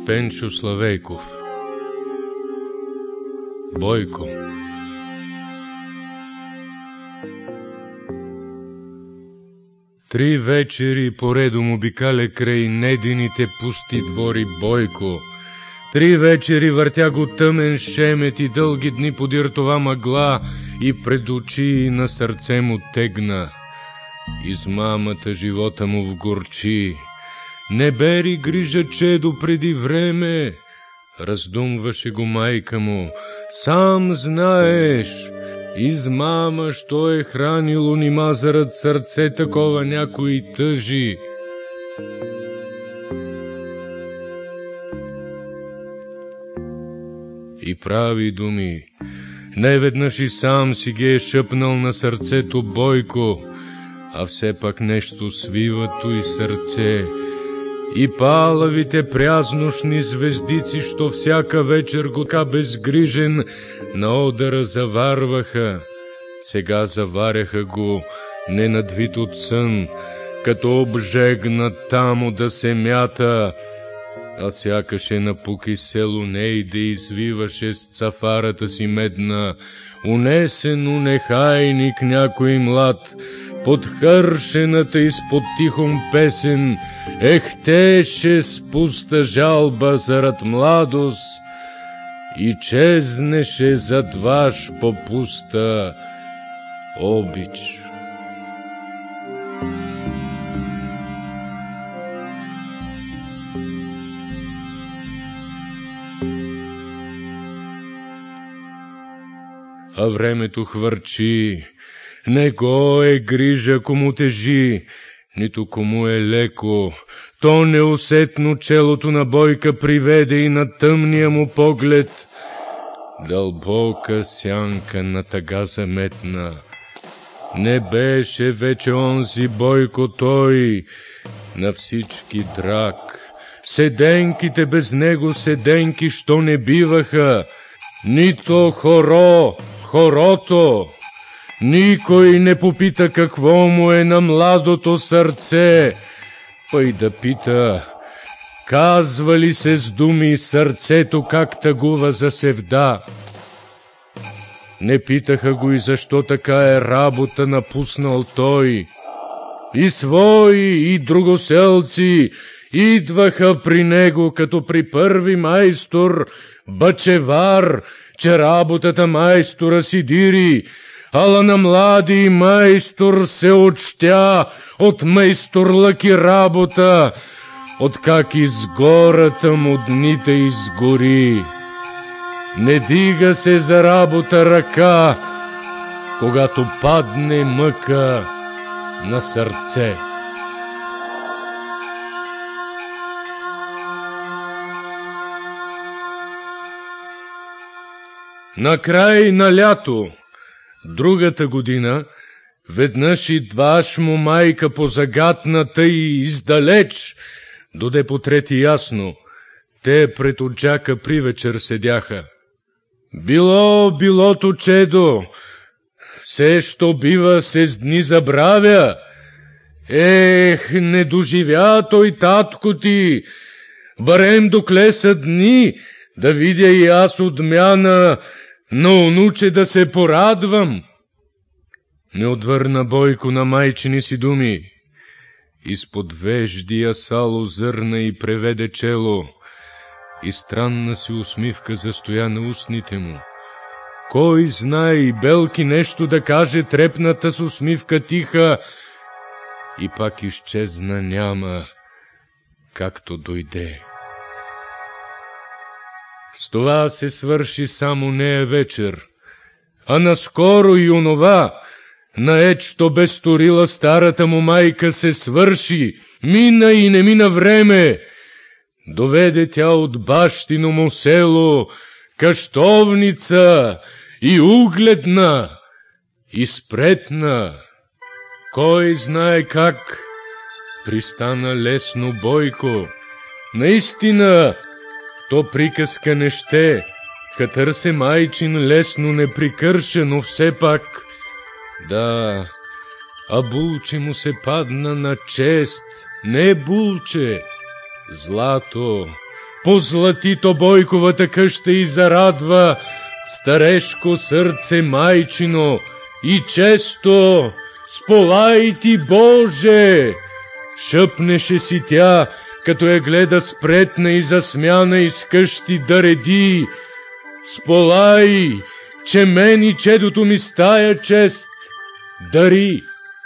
Пенчо Славейков. Бойко. Три вечери поредом обикаля край недините пусти двори Бойко. Три вечери въртя го тъмен шемет и дълги дни подир това мъгла и пред очи на сърце му тегна. Измамата живота му вгорчи. Не бери грижа, чедо, преди време, раздумваше го майка му. Сам знаеш, измама, що е хранило нима зарад сърце такова някой тъжи. И прави думи. Неведнъж и сам си ги е шъпнал на сърцето Бойко, а все пак нещо свивато и сърце. И палавите прязношни звездици, що всяка вечер го така безгрижен на одъра заварваха, сега заваряха го ненадвит от сън, като обжегнат тамо да се мята, а сякаше напуки село нейде извиваше с цафарата си медна, унесен нехайник някой млад, подхършената изпод тихом песен, ехтеше с пуста жалба зарад младост и чезнеше зад ваш по пуста обич. А времето хвърчи, не го е грижа кому тежи, нито кому е леко. То неусетно челото на Бойка приведе и на тъмния му поглед дълбока сянка на тъга заметна. Не беше вече онзи Бойко той, на всички драг. Седенките без него седенки, що не биваха, нито хорото. Никой не попита какво му е на младото сърце, па и да пита, казва ли се с думи сърцето как тъгува за севда. Не питаха го и защо така е работа напуснал той. И свои, и другоселци идваха при него, като при първи майстор, бачевар, че работата майстора си дири, ала на млади майстор се отщя от майсторлъки работа, откак из гората му дните изгори. Не дига се за работа ръка, когато падне мъка на сърце. Накрай на лято, другата година, веднъж и дваш му майка позагатната и издалеч, доде по трети ясно, те пред оджака при вечер седяха. Билото чедо, все, що бива, се с дни забравя. Ех, не доживя той татко ти, барем докле са дни, да видя и аз отмяна, но онуче да се порадвам. Не отвърна Бойко на майчини си думи. Изпод веждия сало зърна и преведе чело, и странна си усмивка застоя на устните му. Кой знае и белки нещо да каже, трепната с усмивка тиха, и пак изчезна няма, както дойде. С това се свърши само нея вечер, а наскоро и онова, наед, що бе сторила старата му майка, се свърши, мина и не мина време. Доведе тя от бащино му село къщовница и угледна, и спретна. Кой знае как пристана лесно Бойко. Наистина, то приказка не ще, катър се майчин лесно не прикърша, но все пак, да, а булче му се падна на чест, не булче, злато, позлати то Бойковата къща и зарадва старешко сърце майчино и често «Сполай ти, Боже!» шъпнеше си тя, като я гледа спретна и засмяна из къщи да реди. «Сполай, че мен и чедото ми с тая чест дари!»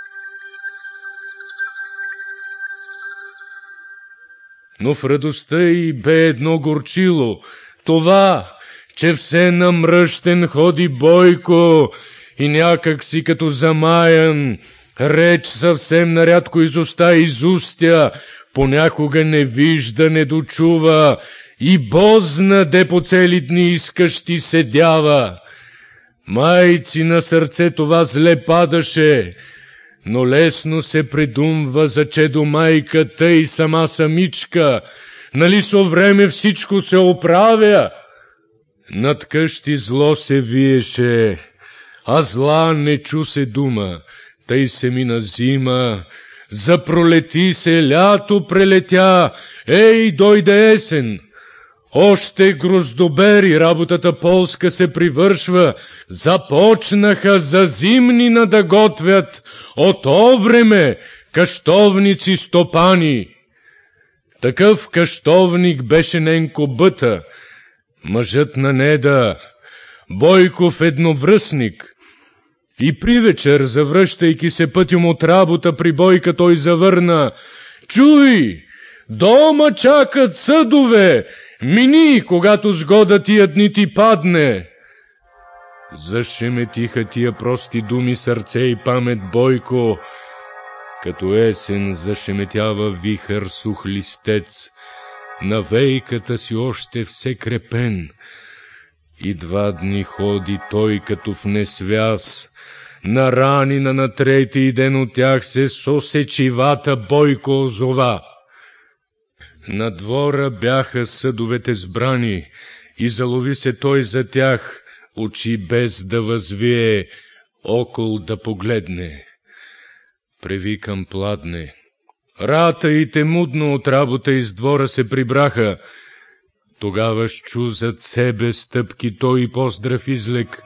Но в радостта й бе едно горчило, това, че все намръщен ходи Бойко и някак си като замаян, реч съвсем нарядко изоста изустя, понякога не вижда, не дочува и бозна, де по цели дни из къщи седява. Майци на сърце това зле падаше, но лесно се придумва за чедо майката и сама самичка, нали со време всичко се оправя. Над къщи зло се виеше, а зла не чу се дума, тъй се мина зима, запролети се лято прелетя, ей, дойде есен. Още гроздобери, работата полска се привършва, започнаха за зимнина да готвят, от то време къщовници стопани. Такъв къщовник беше Ненко Бъта, мъжът на Неда, Бойков едновръстник. И при вечер, завръщайки се пътем от работа при Бойка, той завърна: «Чуй, дома чакат съдове, мини, когато сгода тия дни ти падне!» Зашеметиха тия прости думи сърце и памет Бойко, като есен зашеметява вихър сух листец, на вейката си още все крепен. И 2 дни ходи той като в несвяз, на ранина на трети ден от тях се сосечивата Бойко озова. На двора бяха съдовете сбрани и залови се той за тях, очи без да възвие, окол да погледне. Превикам пладне. Рата и темудно от работа из двора се прибраха. Тогава чу зад себе стъпки той и поздрав излек: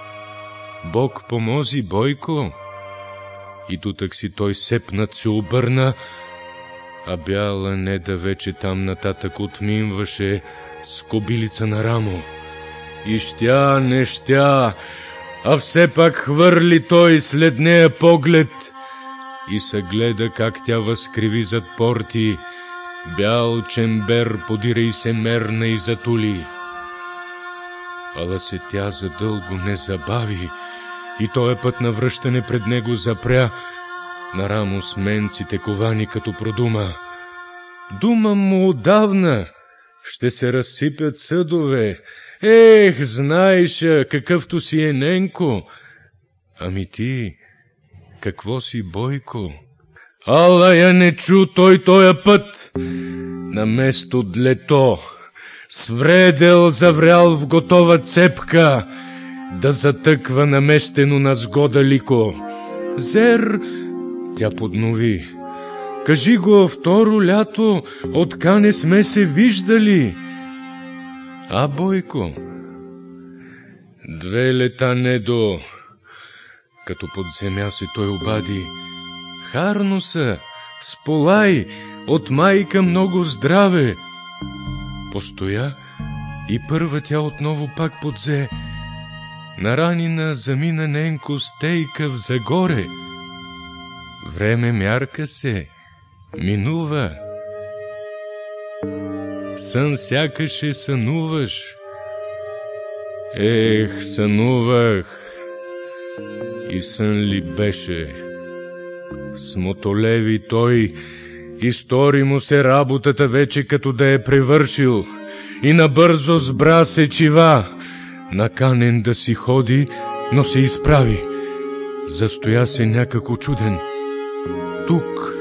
«Бог помози, Бойко!» И тутък си той сепнат се обърна, а бяла Неда вече там нататък отминваше с кобилица на рамо. И щя, не щя, а все пак хвърли той след нея поглед и се гледа как тя възкриви зад порти, бял чембер подира и се мерна и затули. Ала се тя задълго не забави и тоя път на връщане пред него запря, на рамо с менците ковани, като продума: «Думам му отдавна, ще се разсипят съдове. Ех, знаеша, какъвто си е Ненко. Ами ти, какво си, Бойко?» Ала я не чу той тоя път. Наместо длето, свредел заврял в готова цепка, да затъква наместено на сгода лико. «Зер», тя поднови, «кажи го второ лято, отка не сме се виждали». «А, Бойко?» «2 лета, Недо», като под земя се той обади. «Харно са, сполай, от майка много здраве». Постоя и първа тя отново пак подзе. На ранина замина Ненко стейка в загоре. Време мярка се, минува. Сън сякаше сънуваш. Ех, сънувах. И сън ли беше? Смотолеви той, и стори му се работата вече като да е превършил, и набързо сбра сечива, наканен да си ходи, но се изправи. Застоя се някак учуден. Тук.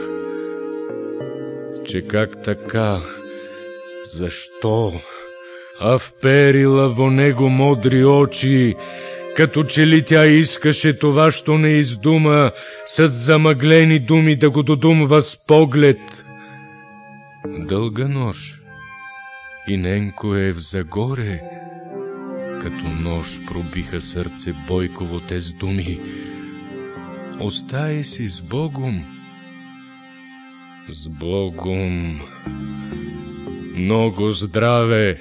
Че как така? Защо? А вперила во него модри очи, като че ли тя искаше това, що не издума, с замъглени думи да го додумва с поглед. Дълга нощ. и Ненкоев загоре. Като нож пробиха сърце Бойково тез думи. Остай си с Богом. С Богом. Много здраве.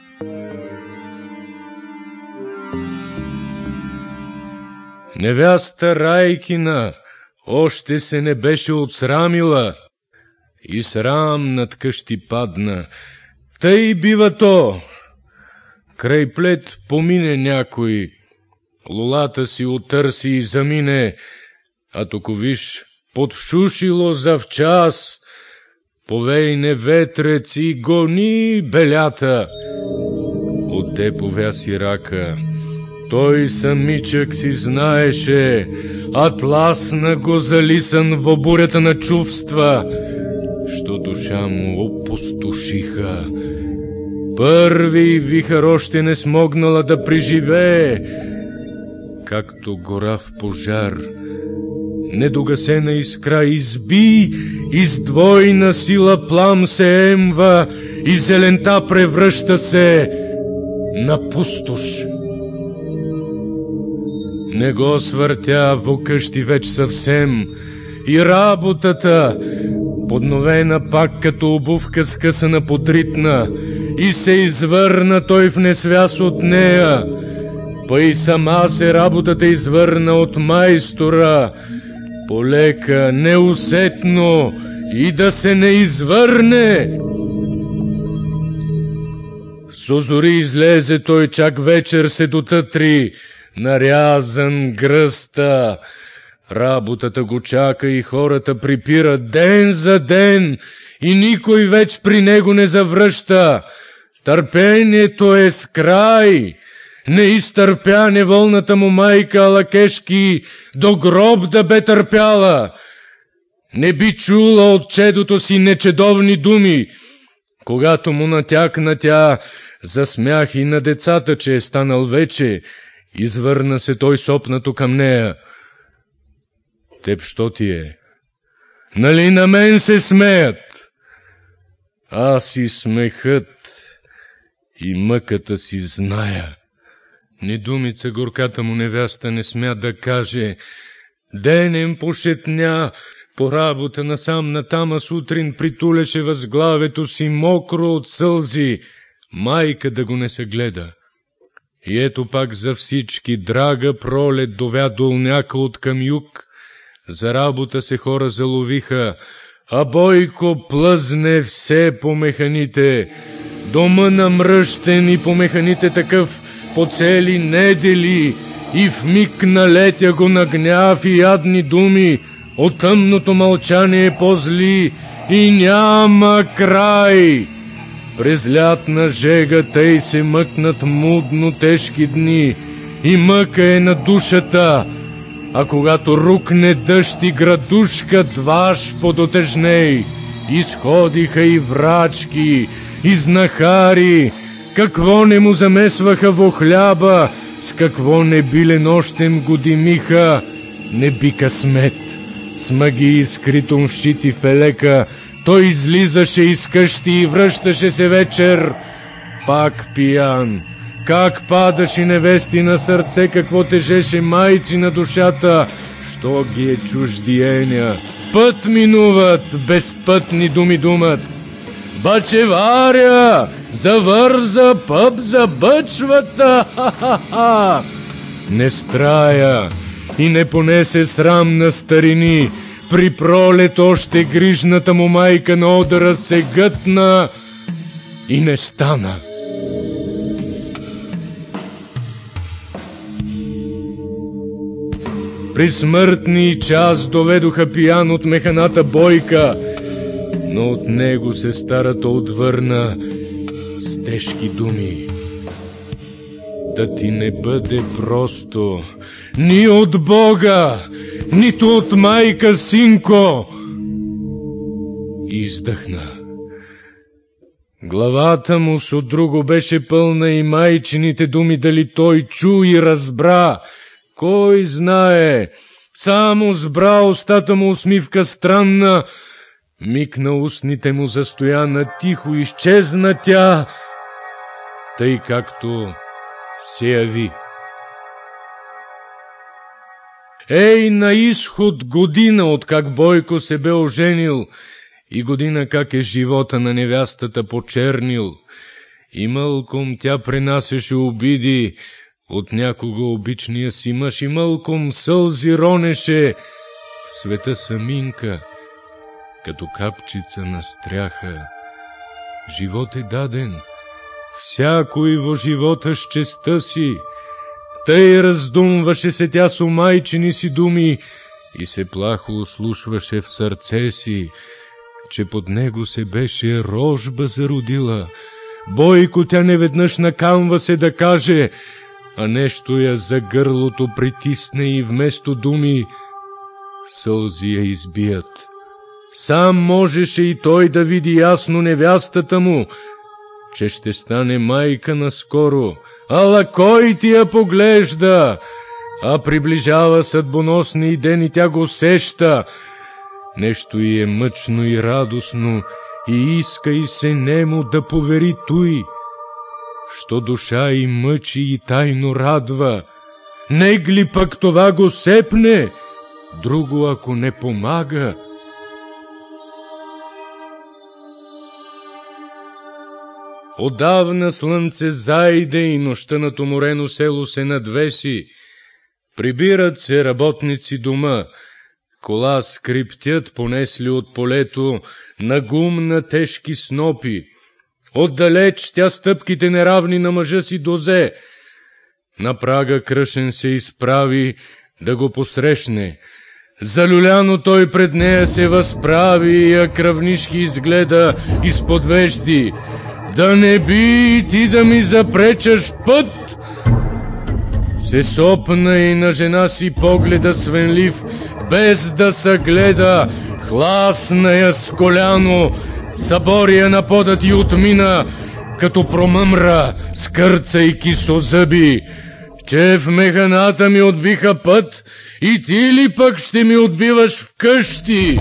Невяста Райкина още се не беше отсрамила и срам над къщи падна. Тъй бива то. Край плет помине някой, лулата си отърси и замине, а току виж подшушило завчас, повейне ветрец и гони белята. Отде повяси рака, той самичък си знаеше, атласна го залисан в бурята на чувства, що душа му опустошиха. Първи вихър още не смогнала да преживее, както гора в пожар. Недогасена искра изби, и с двойна сила плам се емва, и зелента превръща се на пустош. Не го свъртя во къщи веч съвсем, и работата, подновена пак като обувка скъсана подритна, и се извърна той в несвяс от нея, па и сама се работата извърна от майстора, полека, неусетно, и да се не извърне. С озори излезе той, чак вечер се дотътри, нарязан гръста. Работата го чака и хората припират ден за ден, и никой веч при него не завръща. Търпението е с край. Не изтърпя неволната му майка Алакешки, до гроб да бе търпяла. Не би чула от чедото си нечедовни думи. Когато му натякна тя, засмях и на децата, че е станал вече, извърна се той сопнато към нея. Теб що ти е? Нали на мен се смеят? Аз и смехът, и мъката си зная. Ни думица горката му невяста не смя да каже. Денем пошетня по работа насам натама, сутрин притулеше възглавето си мокро от сълзи, майка да го не се гледа. И ето пак за всички драга пролет довя долняка от към юг. За работа се хора заловиха, а Бойко плъзне все по механите. Дома намръщен и по механите такъв по цели недели, и в миг налетя го на гняв и ядни думи, от тъмното мълчание по-зли, и няма край. През лятна жега тъй се мъкнат мудно тежки дни, и мъка е на душата, а когато рукне дъжд и градушка дваш подотежней, изходиха и врачки, и знахари, какво не му замесваха во хляба, с какво не биле нощем го димиха, не би късмет. С магии скритом в щити фелека, той излизаше из къщи и връщаше се вечер, пак пиян. Как падаше невести на сърце, какво тежеше майци на душата, що ги е чуждиеня. Път минуват, безпътни думи думат. Бачеваря, завърза пъп за бъчвата, ха-ха-ха. Не страя и не понесе срам на старини. При пролет още грижната му майка на одъра се гътна и не стана. При смъртни час доведоха пиян от механата Бойка, но от него се старата отвърна с тежки думи. Да ти не бъде просто ни от Бога, нито от майка, синко. И издъхна. Главата му с от друго беше пълна и майчините думи дали той чу и разбра. Кой знае, само сбра устата му усмивка странна, миг на устните му застояна, тихо изчезна тя, тъй както се яви. Ей, на изход година, от как Бойко се бе оженил, и година как е живота на невястата почернил. И мълком тя пренасяше обиди от някого обичния си мъж, и мълком сълзи ронеше в света саминка, като капчица на стряха. Живот е даден, всякой во живота с честа си. Тъй раздумваше се тя со майчини си думи и се плахо ослушваше в сърце си, че под него се беше рожба зародила. Бойко тя неведнъж накамва се да каже, а нещо я за гърлото притисне и вместо думи сълзи я избият. Сам можеше и той да види ясно невястата му, че ще стане майка наскоро. Ала кой ти я поглежда? А приближава съдбоносния ден и тя го сеща. Нещо й е мъчно и радостно и иска и се нему да повери туй, що душа и мъчи и тайно радва. Негли пък това го сепне, друго ако не помага. Отдавна слънце зайде и нощта над уморено село се надвеси. Прибират се работници дома, кола скриптят понесли от полето на гум на тежки снопи. Отдалеч тя стъпките неравни на мъжа си дозе. На прага кръшен се изправи да го посрещне. Залюляно той пред нея се възправи и я кръвнишки изгледа изпод вежди. Да не би ти да ми запречаш път? Се сопна и на жена си погледа свенлив, без да съгледа, хласна я с коляно, събори я на подът и отмина, като промъмра, скърцайки со зъби, че в механата ми отбиха път и ти ли пък ще ми отбиваш вкъщи?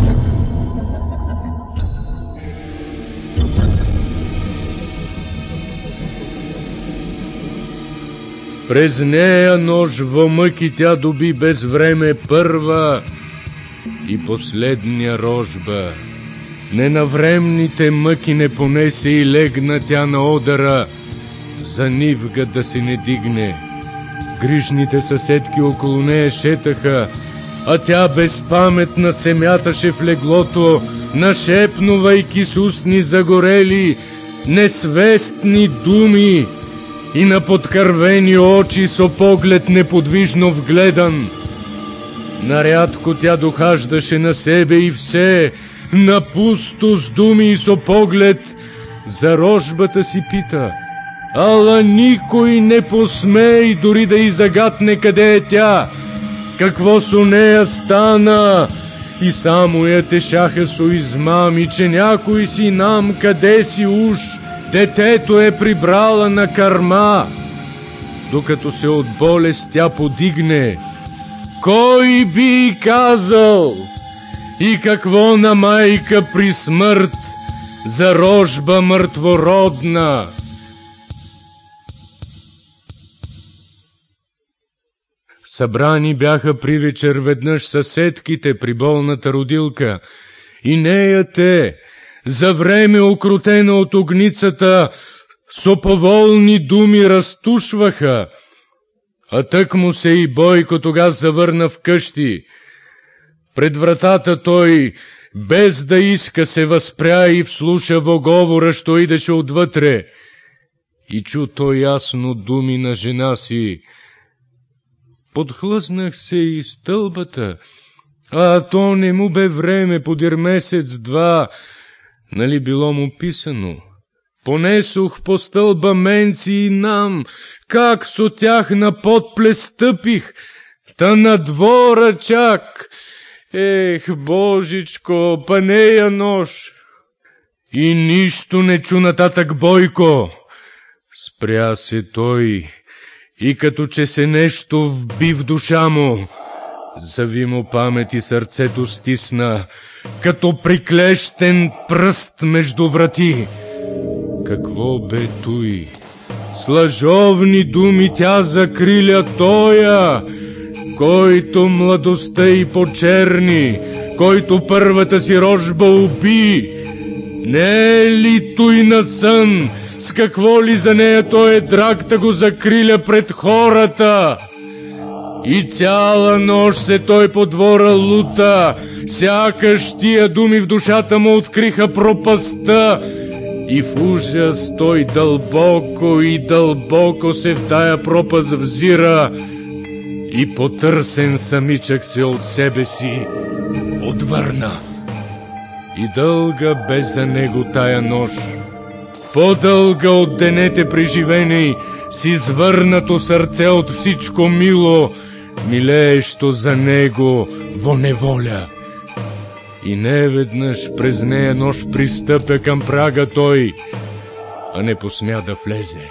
През нея нож во мъки тя доби без време първа и последния рожба. Ненавремните мъки не понесе и легна тя на одъра, за нивга да се не дигне. Грижните съседки около нея шетаха, а тя безпаметна се мяташе в леглото, нашепнувайки с устни загорели несвестни думи и на подкървени очи со поглед неподвижно вгледан. Нарядко тя дохаждаше на себе и все, на пусто с думи и со поглед, за рожбата си пита. Ала никой не посмей дори да й загатне къде е тя, какво со нея стана, и само я тешаха со измами, че някой си нам къде си уж детето е прибрала на кърма. Докато се от болест тя подигне, кой би казал? И какво на майка при смърт за рожба мъртвородна? Събрани бяха при вечер веднъж съседките при болната родилка и нея те, за време окрутена от огницата, со поволни думи разтушваха, а тъкмо се и Бойко тогаз завърна вкъщи. Пред вратата той, без да иска, се възпря и вслуша во говора, що идеше отвътре, и чу той ясно думи на жена си. Подхлъзнах се и стълбата, а то не му бе време, подир месец-два, нали било му писано. Понесох по стълба менци и нам, как со тях на подпле стъпих, та на двора чак. Ех, Божичко, па нея нож. И нищо не чу нататък Бойко. Спря се той и като че се нещо вби в душа му, зави му памет и сърцето стисна, като приклещен пръст между врати. Какво бе туй? С лъжовни думи тя закриля тоя, който младостта й почерни, който първата си рожба уби. Не е ли той на сън? С какво ли за нея той е драг да го закриля пред хората? И цяла нощ се той по двора лута, сякаш тия думи в душата му откриха пропаста. И в ужас той дълбоко и дълбоко се в тая пропаст взира и потърсен самичък се от себе си отвърна. И дълга бе за него тая нощ, по-дълга от денете преживени, с извърнато сърце от всичко мило, милеещо за него во неволя. И неведнъж през нея нощ пристъпя към прага той, а не посмя да влезе.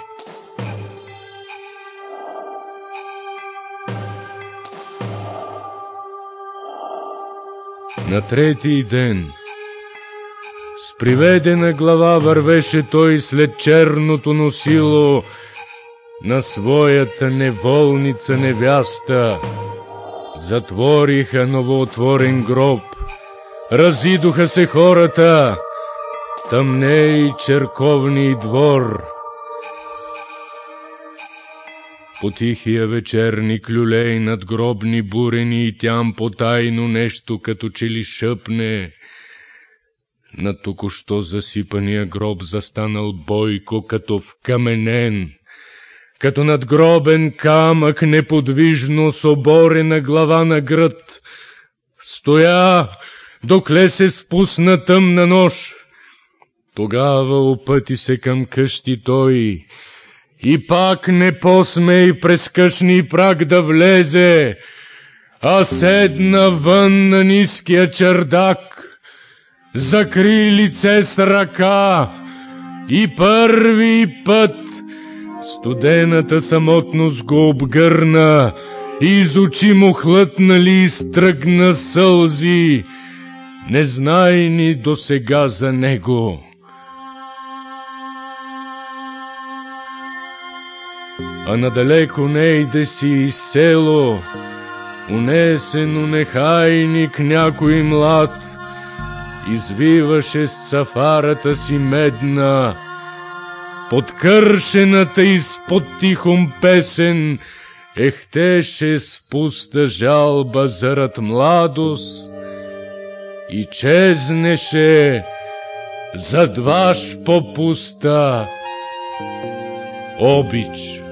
На трети ден с приведена глава вървеше той след черното носило на своята неволница невяста. Затвориха новоотворен гроб, разидоха се хората, тъмне и черковни двор. По тихия вечерни клюлей над гробни бурени и тям потайно нещо като че ли шъпне. На току-що засипания гроб застанал Бойко като вкаменен, като надгробен камък неподвижно с оборена глава на гръд. Стоя, докле се спусна тъмна нощ. Тогава опъти се към къщи той и пак не посмей през къщни праг да влезе, а седна вън на ниския чердак, закри лице с ръка и първи път студената самотност го обгърна и из очи му хлътнали и стръгна сълзи, незнайни досега за него. А надалеко нейде си и село, унесено нехайник някой млад, извиваше с цафарата си медна, подкършената изпод тихом песен, ехтеше с пуста жалба зарад младост и чезнеше зад ваш по пуста обич.